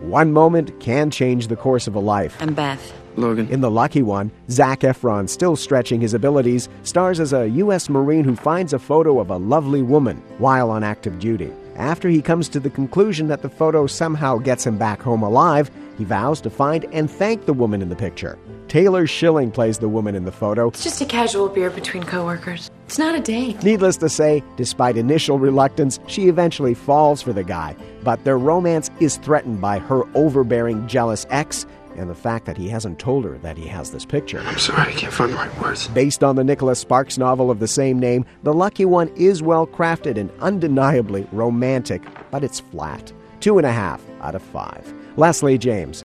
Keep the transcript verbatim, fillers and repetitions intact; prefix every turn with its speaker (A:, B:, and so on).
A: One moment can change the course of a life.
B: I'm Beth.
C: Logan.
A: In The Lucky One, Zac Efron, still stretching his abilities, stars as a U S Marine who finds a photo of a lovely woman while on active duty. After he comes to the conclusion that the photo somehow gets him back home alive, he vows to find and thank the woman in the picture. Taylor Schilling plays the woman in the photo.
D: It's just a casual beer between coworkers. It's not a date.
A: Needless to say, despite initial reluctance, she eventually falls for the guy. But their romance is threatened by her overbearing, jealous ex and the fact that he hasn't told her that he has this picture.
C: I'm sorry, I can't find the right words.
A: Based on the Nicholas Sparks novel of the same name, The Lucky One is well crafted and undeniably romantic, but it's flat. Two and a half out of five. Leslie James.